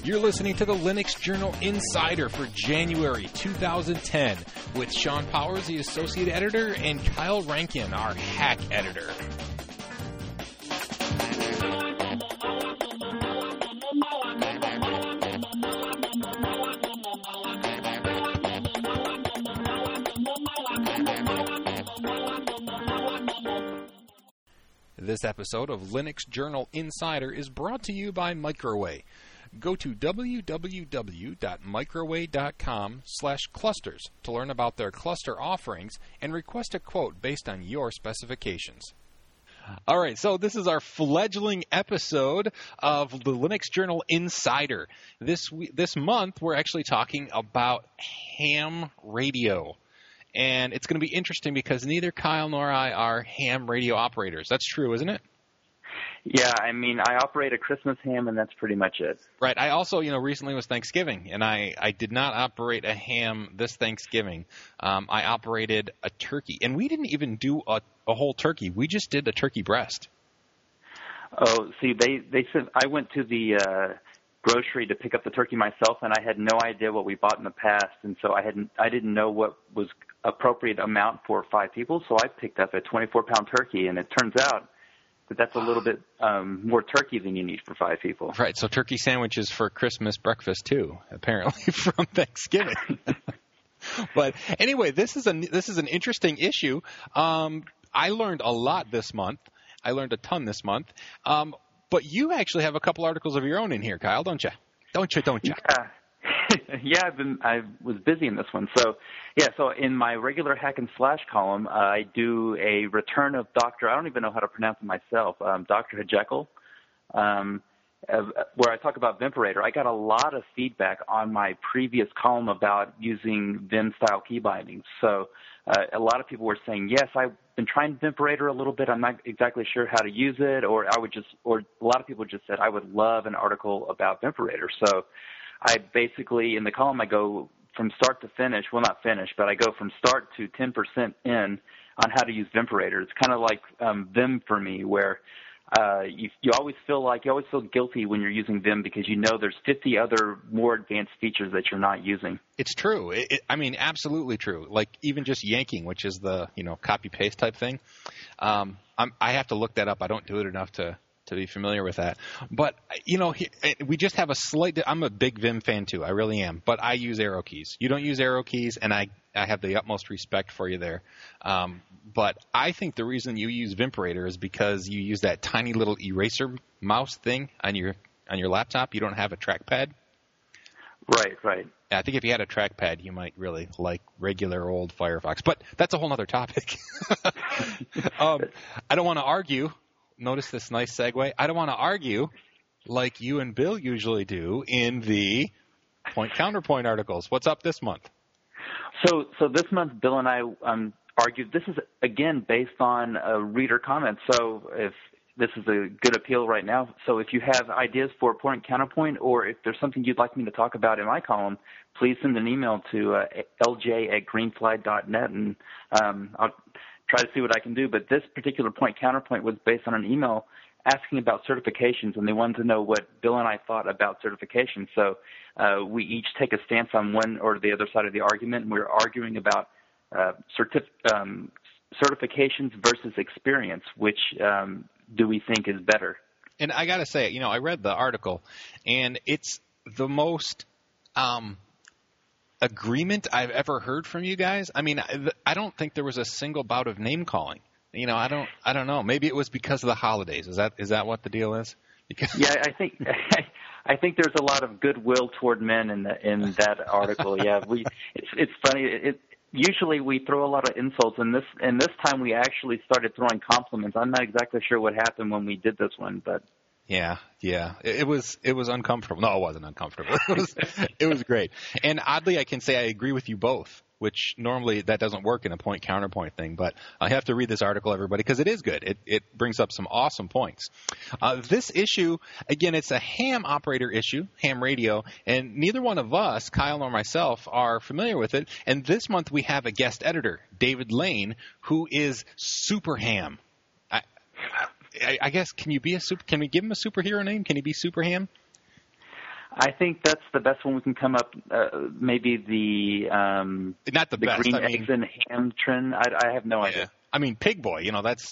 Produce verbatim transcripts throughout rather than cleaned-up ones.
You're listening to the Linux Journal Insider for January two thousand ten with Sean Powers, the Associate Editor, and Kyle Rankin, our Hack Editor. This episode of Linux Journal Insider is brought to you by Microway. Go to w w w dot microway dot com slash clusters to learn about their cluster offerings and request a quote based on your specifications. All right, so this is our fledgling episode of the Linux Journal Insider. This we- this month, we're actually talking about ham radio. And it's going to be interesting because neither Kyle nor I are ham radio operators. That's true, isn't it? Yeah, I mean, I operate a Christmas ham, and that's pretty much it. Right. I also, you know, recently was Thanksgiving, and I, I did not operate a ham this Thanksgiving. Um, I operated a turkey, and we didn't even do a, a whole turkey. We just did a turkey breast. Oh, see, they, they said I went to the uh, grocery to pick up the turkey myself, and I had no idea what we bought in the past, and so I hadn't I didn't know what was appropriate amount for five people, so I picked up a twenty-four pound turkey, and it turns out that that's a little bit um, more turkey than you need for five people. Right, so turkey sandwiches for Christmas breakfast too, apparently from Thanksgiving. But anyway, this is a this is an interesting issue. Um, I learned a lot this month. I learned a ton this month. Um, but you actually have a couple articles of your own in here, Kyle, don't you? Don't you? Don't you? Yeah. yeah, I've been, I was busy in this one. So, yeah, so in my regular Hack and Slash column, uh, I do a return of Doctor I don't even know how to pronounce it myself, um, Doctor Hajekyll, um, uh, where I talk about Vimperator. I got a lot of feedback on my previous column about using Vim-style key bindings. So uh, a lot of people were saying, yes, I've been trying Vimperator a little bit. I'm not exactly sure how to use it. Or I would just, or a lot of people just said, I would love an article about Vimperator. So I basically, in the column, I go from start to finish. Well, not finish, but I go from start to ten percent in on how to use Vimperator. It's kind of like um, Vim for me, where uh, you, you always feel like you always feel guilty when you're using Vim because you know there's fifty other more advanced features that you're not using. It's true. It, it, I mean, absolutely true. Like even just yanking, which is the you know copy paste type thing. Um, I'm, I have to look that up. I don't do it enough to. to be familiar with that. But, you know, we just have a slight – I'm a big Vim fan too. I really am. But I use arrow keys. You don't use arrow keys, and I, I have the utmost respect for you there. Um, but I think the reason you use Vimperator is because you use that tiny little eraser mouse thing on your on your laptop. You don't have a trackpad. Right, right. I think if you had a trackpad, you might really like regular old Firefox. But that's a whole other topic. um, I don't want to argue. Notice this nice segue. I don't want to argue like you and Bill usually do in the point counterpoint articles. What's up this month? So, so this month, Bill and I um, argued. This is again based on a reader comment. So, if this is a good appeal right now, so if you have ideas for point counterpoint, or if there's something you'd like me to talk about in my column, please send an email to uh, l j at greenfly dot net, and um, I'll try to see what I can do. But this particular point counterpoint was based on an email asking about certifications, and they wanted to know what Bill and I thought about certifications. So uh, we each take a stance on one or the other side of the argument, and we're arguing about uh, certif- um, certifications versus experience. Which um, do we think is better? And I got to say, you know, I read the article, and it's the most um, – agreement I've ever heard from you guys. I mean, I, I don't think there was a single bout of name calling. You know, I don't, I don't know. Maybe it was because of the holidays. Is that, is that what the deal is? Because yeah, I think, I think there's a lot of goodwill toward men in the, in that article. Yeah, we, it's, it's funny. It, usually we throw a lot of insults, and this, and this time we actually started throwing compliments. I'm not exactly sure what happened when we did this one, but. Yeah, yeah. It, it was it was uncomfortable. No, it wasn't uncomfortable. It was it was great. And oddly, I can say I agree with you both, which normally that doesn't work in a point counterpoint thing. But I have to read this article, everybody, because it is good. It it brings up some awesome points. Uh, this issue, again, it's a ham operator issue, ham radio, and neither one of us, Kyle nor myself, are familiar with it. And this month we have a guest editor, David Lane, who is super ham. I, I, I guess, can you be a super? Can we give him a superhero name? Can he be Super Ham? I think that's the best one we can come up. Uh, maybe the um, not the, the best. green I mean, eggs and ham trend. I, I have no yeah. idea. I mean, Pig Boy. You know, that's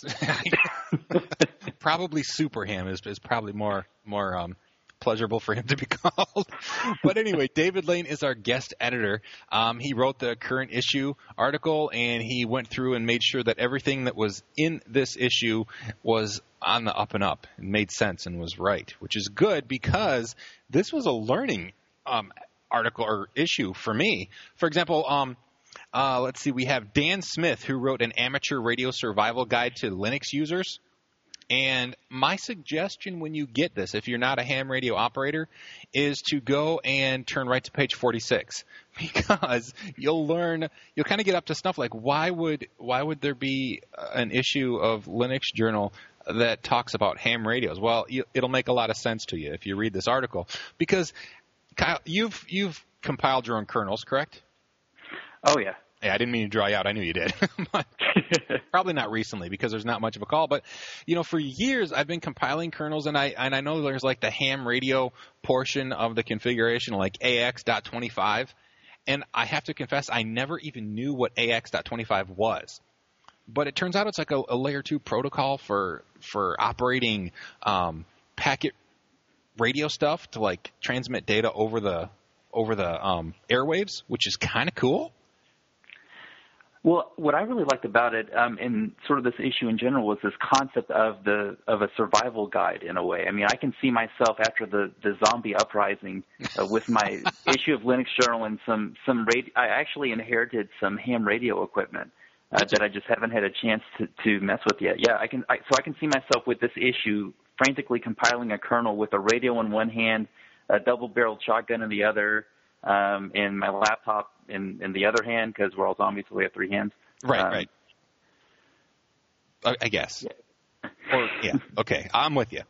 probably Super Ham is is probably more more um, pleasurable for him to be called. But anyway, David Lane is our guest editor. Um, he wrote the current issue article, and he went through and made sure that everything that was in this issue was on the up and up and made sense and was right, which is good because this was a learning um, article or issue for me. For example, um, uh, let's see, we have Dan Smith, who wrote an amateur radio survival guide to Linux users. And my suggestion when you get this, if you're not a ham radio operator, is to go and turn right to page forty-six, because you'll learn, you'll kind of get up to snuff. Like, why would why would there be an issue of Linux Journal that talks about ham radios? Well, you, it'll make a lot of sense to you if you read this article, because Kyle, you've you've compiled your own kernels, correct? Oh yeah. Yeah, I didn't mean to draw you out. I knew you did. But probably not recently because there's not much of a call. But, you know, for years I've been compiling kernels, and I and I know there's like the ham radio portion of the configuration, like A X dot twenty-five. And I have to confess, I never even knew what A X dot twenty-five was. But it turns out it's like a, a layer two protocol for for operating um, packet radio stuff to like transmit data over the over the um, airwaves, which is kind of cool. Well, what I really liked about it, um, and sort of this issue in general, was this concept of the of a survival guide in a way. I mean, I can see myself after the, the zombie uprising uh, with my issue of Linux Journal and some some radio. I actually inherited some ham radio equipment uh, that I just haven't had a chance to, to mess with yet. Yeah, I can. I, so I can see myself with this issue frantically compiling a kernel with a radio in one hand, a double-barreled shotgun in the other, um, and my laptop in, in the other hand, because we're all zombies, so we have three hands. Right, um, right. I, I guess. Yeah. Or yeah, okay, I'm with you.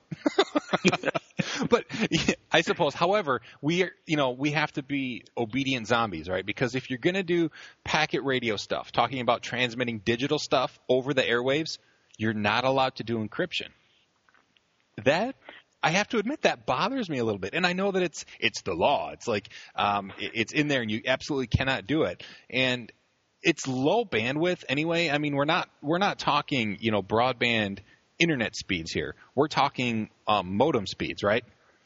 But yeah, I suppose, however, we are, you know, we have to be obedient zombies, right? Because if you're going to do packet radio stuff, talking about transmitting digital stuff over the airwaves, you're not allowed to do encryption. That, I have to admit, that bothers me a little bit. And I know that it's it's the law. It's like um, it, it's in there, and you absolutely cannot do it. And it's low bandwidth anyway. I mean, we're not we're not talking, you know, broadband internet speeds here. We're talking um, modem speeds, right?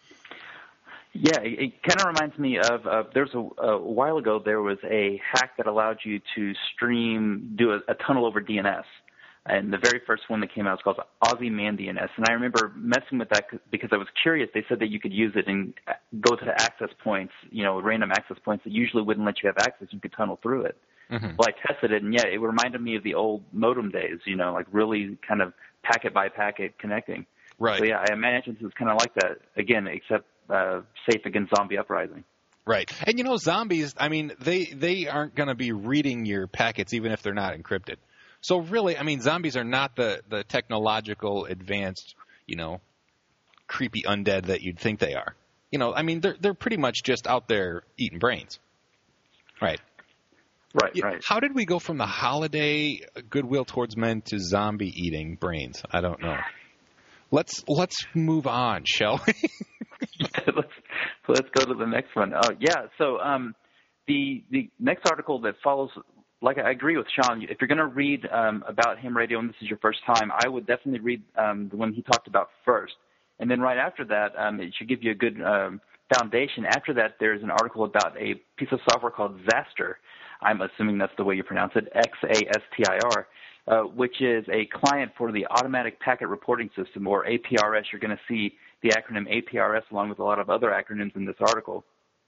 Yeah, it, it kind of reminds me of uh, there's a, a while ago there was a hack that allowed you to stream, do a, a tunnel over D N S. And the very first one that came out was called Ozyman D N S. And I remember messing with that because I was curious. They said that you could use it and go to the access points, you know, random access points that usually wouldn't let you have access. You could tunnel through it. Mm-hmm. Well, I tested it, and yeah, it reminded me of the old modem days, you know, like really kind of packet by packet connecting. Right. So, yeah, I imagine this is kind of like that, again, except uh, safe against zombie uprising. Right. And, you know, zombies, I mean, they, they aren't going to be reading your packets even if they're not encrypted. So really, I mean, zombies are not the, the technological advanced, you know, creepy undead that you'd think they are. You know, I mean, they're they're pretty much just out there eating brains. Right. Right, you, right. How did we go from the holiday goodwill towards men to zombie eating brains? I don't know. Let's let's move on, shall we? yeah, let's let's go to the next one. Uh, yeah. So um, the the next article that follows. Like, I agree with Sean. If you're going to read um, about ham radio and this is your first time, I would definitely read um, the one he talked about first. And then right after that, um, it should give you a good um, foundation. After that, there's an article about a piece of software called Xastir. I'm assuming that's the way you pronounce it, X A S T I R, uh, which is a client for the Automatic Packet Reporting System, or A P R S. You're going to see the acronym A P R S along with a lot of other acronyms in this article.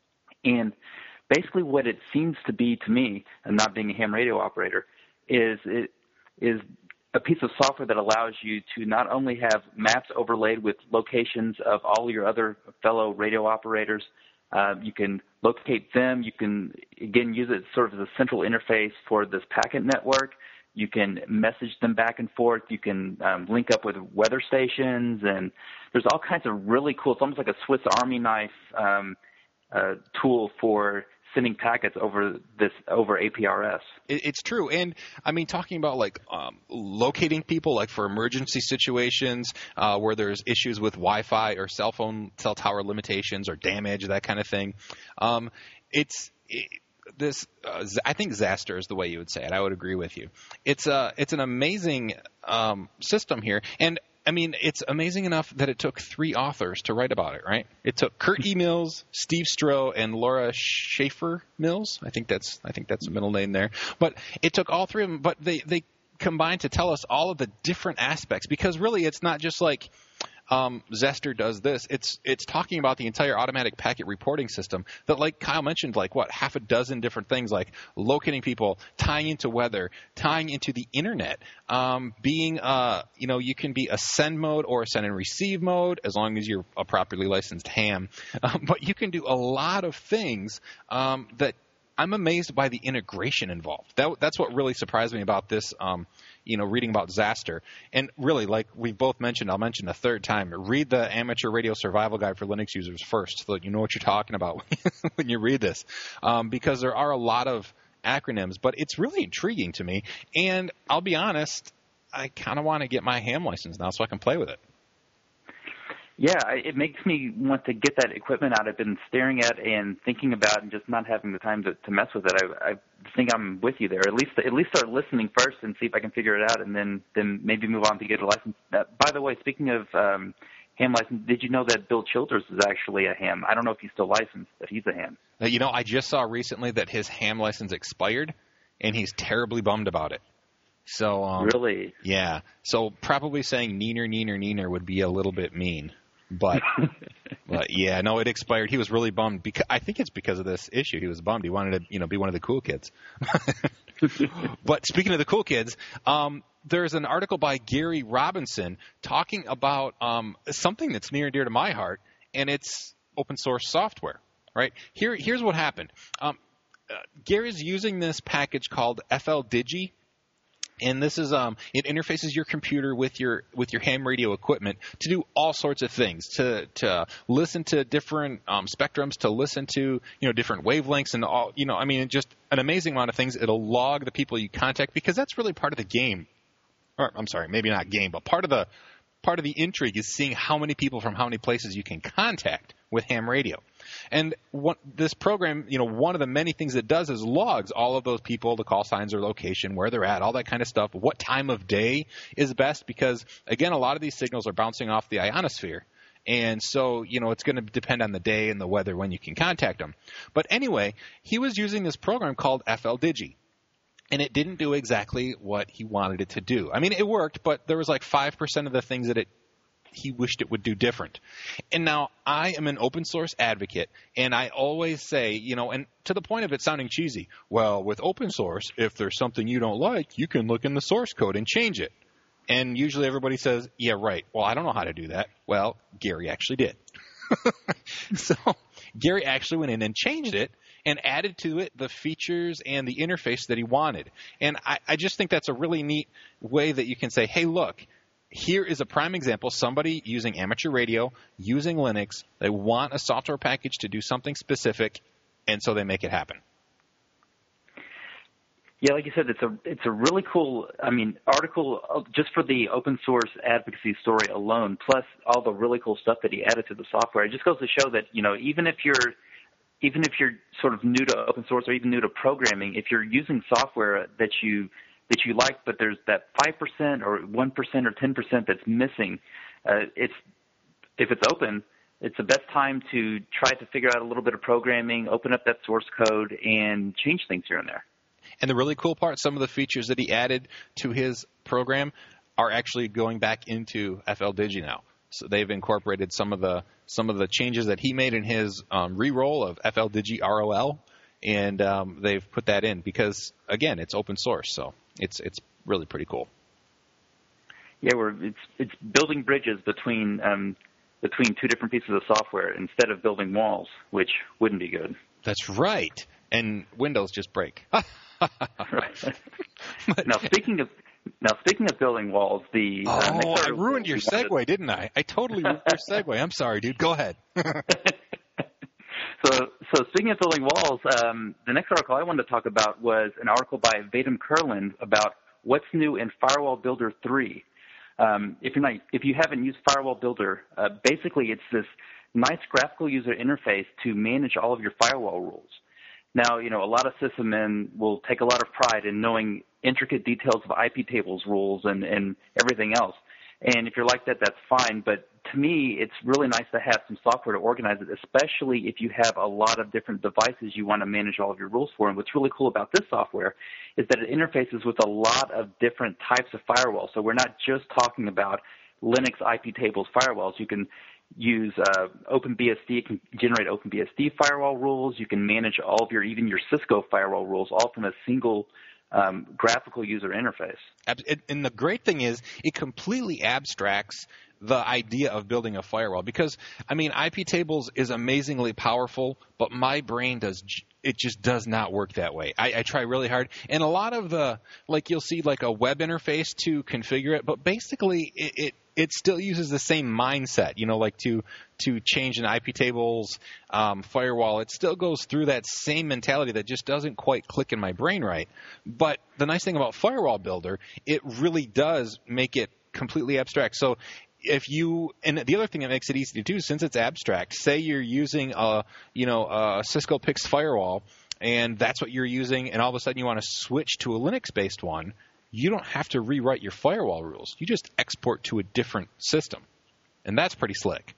And basically what it seems to be to me, and not being a ham radio operator, is it is a piece of software that allows you to not only have maps overlaid with locations of all your other fellow radio operators, uh, you can locate them, you can, again, use it sort of as a central interface for this packet network. You can message them back and forth. You can um, link up with weather stations, and there's all kinds of really cool, it's almost like a Swiss Army knife um, uh, tool for sending packets over this over A P R S. It, it's true, and I mean, talking about like um, locating people, like for emergency situations uh, where there's issues with Wi-Fi or cell phone cell tower limitations or damage, that kind of thing. Um, it's it, this. Uh, I think Zaster is the way you would say it. I would agree with you. It's a it's an amazing um, system here, and I mean, it's amazing enough that it took three authors to write about it, right? It took Kurt E. Mills, Steve Stroh, and Laura Schaefer Mills. I think that's I think that's the middle name there. But it took all three of them, but they, they combined to tell us all of the different aspects, because really it's not just like um, Zaster does this. It's it's talking about the entire automatic packet reporting system that, like Kyle mentioned, like what, half a dozen different things, like locating people, tying into weather, tying into the internet, um, being, uh, you know, you can be a send mode or a send and receive mode as long as you're a properly licensed ham. Um, but you can do a lot of things um, that I'm amazed by the integration involved. That, that's what really surprised me about this, um, you know, reading about Zaster. And really, like we've both mentioned, I'll mention a third time, read the Amateur Radio Survival Guide for Linux users first so that you know what you're talking about when you read this. Um, because there are a lot of acronyms, but it's really intriguing to me. And I'll be honest, I kind of want to get my ham license now so I can play with it. Yeah, it makes me want to get that equipment out I've been staring at and thinking about, and just not having the time to, to mess with it. I, I think I'm with you there. At least at least start listening first and see if I can figure it out, and then, then maybe move on to get a license. Uh, by the way, speaking of um, ham license, did you know that Bill Childers is actually a ham? I don't know if he's still licensed, but he's a ham. Uh, you know, I just saw recently that his ham license expired, and he's terribly bummed about it. So um, Really? Yeah. So probably saying neener, neener, neener would be a little bit mean. But, but yeah, no, it expired. He was really bummed because I think it's because of this issue. He was bummed. He wanted to, you know, be one of the cool kids. But speaking of the cool kids, um, there's an article by Gary Robinson talking about um, something that's near and dear to my heart, and it's open source software. Right here, here's what happened. Um, uh, Gary's using this package called F L Digi. And this is um, it interfaces your computer with your with your ham radio equipment to do all sorts of things, to to listen to different um, spectrums, to listen to you know different wavelengths, and all you know. I mean, just an amazing amount of things. It'll log the people you contact, because that's really part of the game. Or I'm sorry, maybe not game, but part of the part of the intrigue is seeing how many people from how many places you can contact with ham radio. And what this program, you know, one of the many things it does is logs all of those people, the call signs, their location, where they're at, all that kind of stuff, what time of day is best, because, again, a lot of these signals are bouncing off the ionosphere. And so, you know, it's going to depend on the day and the weather when you can contact them. But anyway, he was using this program called F L Digi. And it didn't do exactly what he wanted it to do. I mean, it worked, but there was like five percent of the things that it he wished it would do different. And now I am an open source advocate, and I always say, you know, and to the point of it sounding cheesy, well, with open source, if there's something you don't like, you can look in the source code and change it. And usually everybody says, yeah, right. Well, I don't know how to do that. Well, Gary actually did. So Gary actually went in and changed it and added to it the features and the interface that he wanted. And I, I just think that's a really neat way that you can say, hey, look, here is a prime example, somebody using amateur radio, using Linux, they want a software package to do something specific, and so they make it happen. Yeah, like you said, it's a it's a really cool, I mean, article just for the open source advocacy story alone, plus all the really cool stuff that he added to the software. It just goes to show that, you know, even if you're even if you're sort of new to open source or even new to programming, if you're using software that you that you like, but there's that five percent or one percent or ten percent that's missing, uh, it's if it's open, it's the best time to try to figure out a little bit of programming, open up that source code, and change things here and there. And the really cool part, some of the features that he added to his program are actually going back into F L Digi now. So they've incorporated some of the some of the changes that he made in his um, re-roll of F L Digi R O L, and um, they've put that in because, again, it's open source, so it's it's really pretty cool. Yeah, we're it's it's building bridges between um, between two different pieces of software instead of building walls, which wouldn't be good. That's right, and Windows just break. Right. Now speaking of now speaking of building walls, the oh, uh, next I ruined your segue, wanted... didn't I? I totally ruined your segue. I'm sorry, dude. Go ahead. so So speaking of building walls, um, the next article I wanted to talk about was an article by Vadim Kurland about what's new in Firewall Builder three. Um, if you're not, if you haven't used Firewall Builder, uh, basically it's this nice graphical user interface to manage all of your firewall rules. Now, you know, a lot of sysadmin will take a lot of pride in knowing intricate details of I P tables rules and, and everything else. And if you're like that, that's fine. But to me, it's really nice to have some software to organize it, especially if you have a lot of different devices you want to manage all of your rules for. And what's really cool about this software is that it interfaces with a lot of different types of firewalls. So we're not just talking about Linux I P tables firewalls. You can use uh, OpenBSD. It can generate OpenBSD firewall rules. You can manage all of your, even your Cisco firewall rules, all from a single Um, graphical user interface. And the great thing is it completely abstracts the idea of building a firewall because, I mean, I P tables is amazingly powerful, but my brain does it just does not work that way. I, I try really hard. And a lot of the, like you'll see like a web interface to configure it, but basically it, it it still uses the same mindset, you know, like to to change an I P tables um, firewall. It still goes through that same mentality that just doesn't quite click in my brain right. But the nice thing about Firewall Builder, it really does make it completely abstract. So if you, and the other thing that makes it easy to do, since it's abstract, say you're using a, you know, a Cisco P I X firewall, and that's what you're using, and all of a sudden you want to switch to a Linux-based one, you don't have to rewrite your firewall rules. You just export to a different system, and that's pretty slick.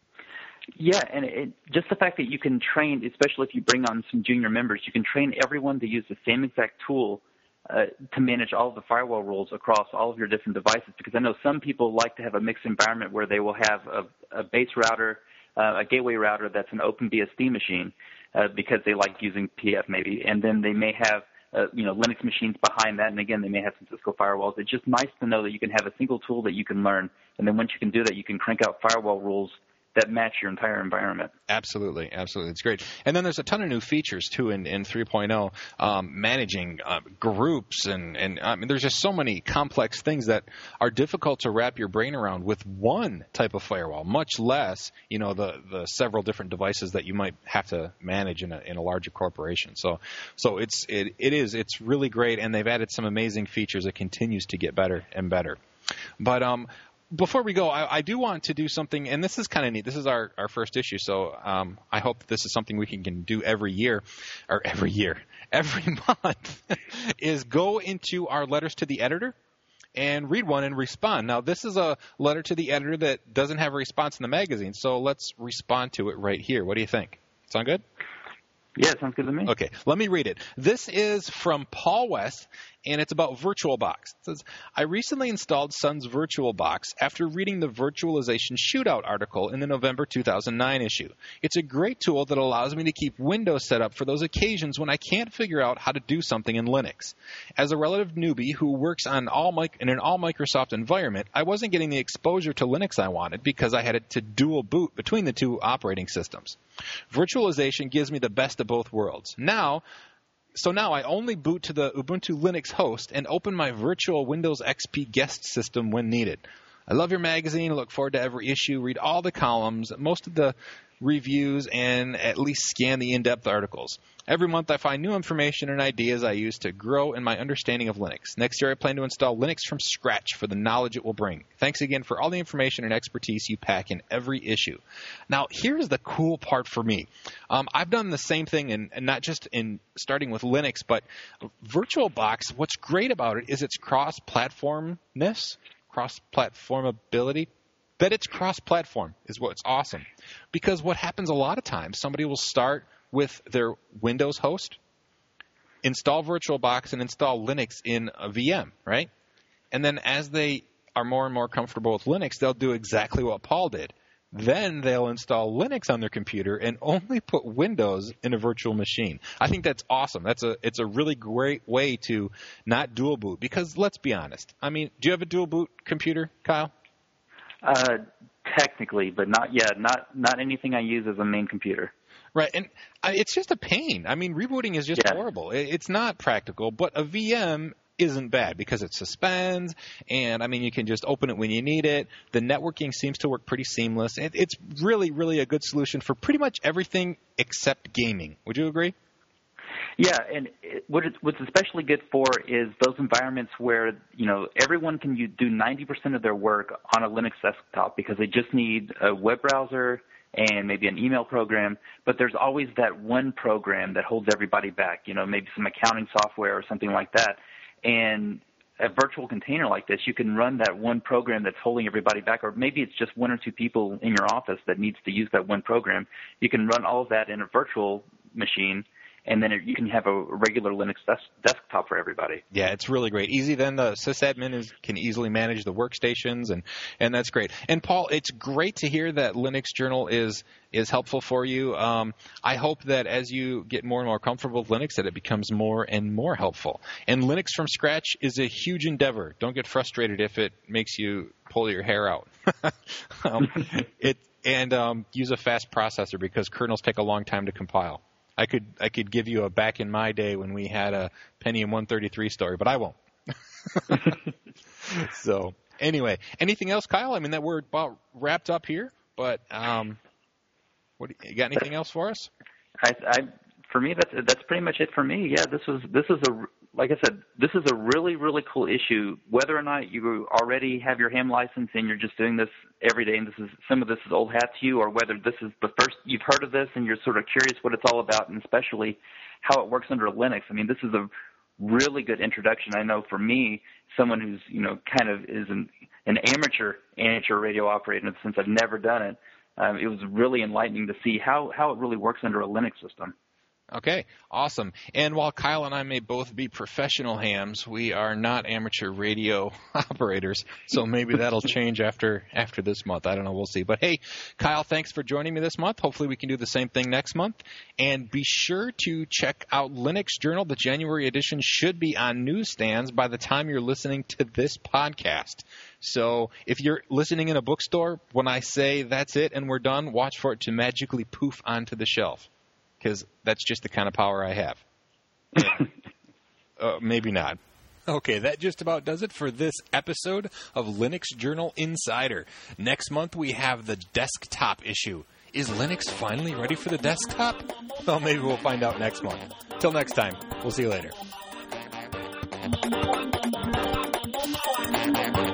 Yeah, and it, just the fact that you can train, especially if you bring on some junior members, you can train everyone to use the same exact tool uh, to manage all of the firewall rules across all of your different devices. Because I know some people like to have a mixed environment where they will have a, a base router, uh, a gateway router that's an OpenBSD machine uh, because they like using P F maybe, and then they may have Uh, you know, Linux machines behind that, and again, they may have some Cisco firewalls. It's just nice to know that you can have a single tool that you can learn, and then once you can do that, you can crank out firewall rules that match your entire environment. Absolutely, absolutely. It's great. And then there's a ton of new features, too, in, in three point oh, um, managing uh, groups, and, and I mean, there's just so many complex things that are difficult to wrap your brain around with one type of firewall, much less, you know, the, the several different devices that you might have to manage in a, in a larger corporation. So so it's it, it is, it's really great, and they've added some amazing features. It continues to get better and better. But um before we go, I, I do want to do something, and this is kind of neat. This is our, our first issue, so um, I hope that this is something we can, can do every year, or every year, every month, is go into our letters to the editor and read one and respond. Now, this is a letter to the editor that doesn't have a response in the magazine, so let's respond to it right here. What do you think? Sound good? Yeah, sounds good to me. Okay, let me read it. This is from Paul West, and it's about VirtualBox. It says, I recently installed Sun's VirtualBox after reading the Virtualization Shootout article in the November two thousand nine issue. It's a great tool that allows me to keep Windows set up for those occasions when I can't figure out how to do something in Linux. As a relative newbie who works on all mic- in an all-Microsoft environment, I wasn't getting the exposure to Linux I wanted because I had to dual boot between the two operating systems. Virtualization gives me the best of both worlds. Now, so now I only boot to the Ubuntu Linux host and open my virtual Windows X P guest system when needed. I love your magazine. I look forward to every issue, read all the columns, most of the reviews, and at least scan the in-depth articles. Every month I find new information and ideas I use to grow in my understanding of Linux. Next year I plan to install Linux from scratch for the knowledge it will bring. Thanks again for all the information and expertise you pack in every issue. Now, here's the cool part for me. Um, I've done the same thing, and not just in starting with Linux, but VirtualBox, what's great about it is its cross-platformness, cross-platformability. That it's cross-platform is what's awesome. Because what happens a lot of times, somebody will start with their Windows host, install VirtualBox, and install Linux in a V M, right? And then as they are more and more comfortable with Linux, they'll do exactly what Paul did. Then they'll install Linux on their computer and only put Windows in a virtual machine. I think that's awesome. That's a it's a really great way to not dual boot. Because let's be honest. I mean, do you have a dual boot computer, Kyle? Uh, technically, but not yet. Not not anything I use as a main computer. Right, and uh, it's just a pain. I mean, rebooting is just yeah. horrible. It, it's not practical, but a V M isn't bad because it suspends, and, I mean, you can just open it when you need it. The networking seems to work pretty seamless. It, it's really, really a good solution for pretty much everything except gaming. Would you agree? Yeah, and it, what it's, what's especially good for is those environments where, you know, everyone can you do ninety percent of their work on a Linux desktop because they just need a web browser and maybe an email program, but there's always that one program that holds everybody back, you know, maybe some accounting software or something like that. And a virtual container like this, you can run that one program that's holding everybody back, or maybe it's just one or two people in your office that needs to use that one program. You can run all of that in a virtual machine, and then it, you can have a regular Linux des- desktop for everybody. Yeah, it's really great. Easy. Then the sysadmin is, can easily manage the workstations, and, and that's great. And, Paul, it's great to hear that Linux Journal is is helpful for you. Um, I hope that as you get more and more comfortable with Linux, that it becomes more and more helpful. And Linux from scratch is a huge endeavor. Don't get frustrated if it makes you pull your hair out. um, it and um, use a fast processor because kernels take a long time to compile. I could I could give you a back in my day when we had a Pentium one thirty-three story, but I won't. So anyway, anything else, Kyle? I mean, that we're about wrapped up here, but um, what you got? Anything else for us? I, I for me that's that's pretty much it for me. Yeah, this was this is a like I said, this is a really really cool issue. Whether or not you already have your ham license and you're just doing this every day, and this is some of this is old hat to you, or whether this is the first you've heard of this and you're sort of curious what it's all about, and especially how it works under Linux. I mean, this is a really good introduction. I know for me, someone who's you know kind of is an, an amateur amateur radio operator since I've never done it. Um, it was really enlightening to see how how it really works under a Linux system. Okay, awesome. And while Kyle and I may both be professional hams, we are not amateur radio operators, so maybe that'll change after after this month. I don't know. We'll see. But, hey, Kyle, thanks for joining me this month. Hopefully we can do the same thing next month. And be sure to check out Linux Journal. The January edition should be on newsstands by the time you're listening to this podcast. So if you're listening in a bookstore, when I say that's it and we're done, watch for it to magically poof onto the shelf. Because that's just the kind of power I have. uh, maybe not. Okay, that just about does it for this episode of Linux Journal Insider. Next month we have the desktop issue. Is Linux finally ready for the desktop? Well, maybe we'll find out next month. Till next time, we'll see you later.